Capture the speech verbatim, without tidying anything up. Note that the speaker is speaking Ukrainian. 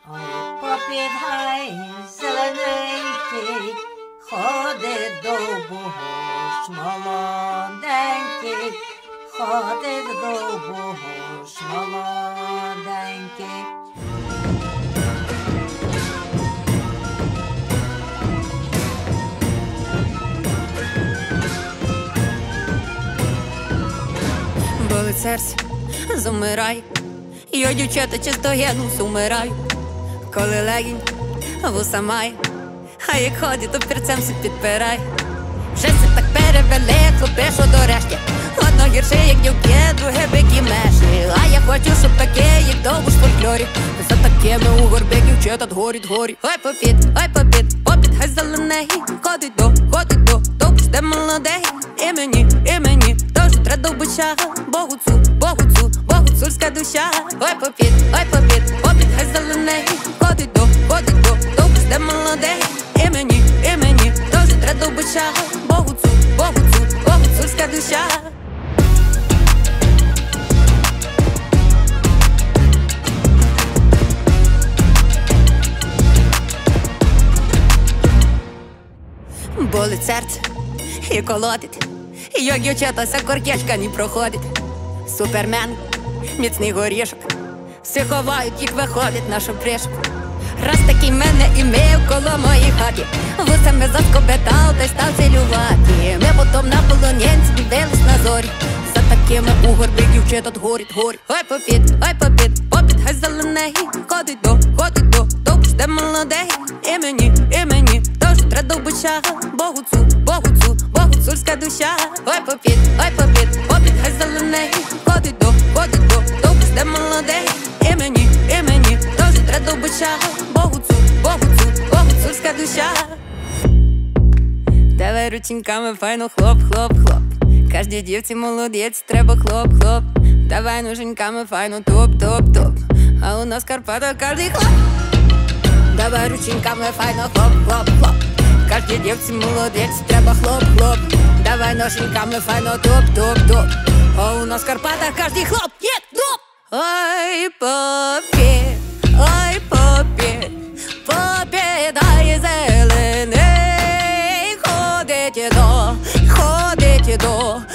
Ой, попід гай зелененький, ходить до Богу ж молоденький, ходить до Богу ж молоденький. Болить серце, замирай, я дівчата часто гену сумираю. Коли легінь вуса має, а як ходить, то перцем се підпирай. Вже се так перевели, хлопи, що до решті. Одно гірше, як дівки, друге бикі меші. А я хочу, щоб таке, як довго ж в фольклорі. За такими у горбі дівчата горіть, горі. Ой, попід, ой, попід, попід, хай зелений. Ходить до, ходить до, довго ж де молодий. І мені, і мені, тож треба до бича. Богу цу, Богу цу, Богу цурська душа. Ой, попід, ой, попід, попід, хай зелений. Ходить до, ходить до, довго ж де молодий. І мені, і мені, тож треба до бича. Богу цу, Богу цу, Богу цурська душа. Болить серце і колотить, як дівчата ся коркешка не проходить. Супермен, міцний горішок, всі ховають, їх виходить нашу пришку. Раз такий мене імів коло моїй хаті, вусами заскобетав та й став цілювати. Ми потом на полонянці дивились на зорі. За такими у горбі дівчата горіть, горі. Ой, попід, ой, попід, попід, хай зелений. Ходить до, ходить до, довго ж де молодий. І мені, і мені, тож треба до бича. Богу цу, Богу цу, Богу цурська душа. Ой, попід, ой, попід, попід, хай зелений. Ходить до, ходить до, довго ж де молодий. І мені, і мені, тож треба до бича. Богу цу, Богу цу, Богу цурська душа. Давай рученьками файно хлоп, хлоп, хлоп. Кожній дівці молодець, треба хлоп, хлоп. Давай ноженьками файно топ, топ, топ. А у нас в Карпатах кожний хлоп. Давай рученьками файно хлоп, хлоп, хлоп. Кожній дівці молодець, треба хлоп, хлоп. Давай ноженьками файно топ, топ, топ. А у нас в Карпатах кожний хлоп, є, топ. Ой, попід, ой, попід, попід, ай зелений. Ходить до, ходить до,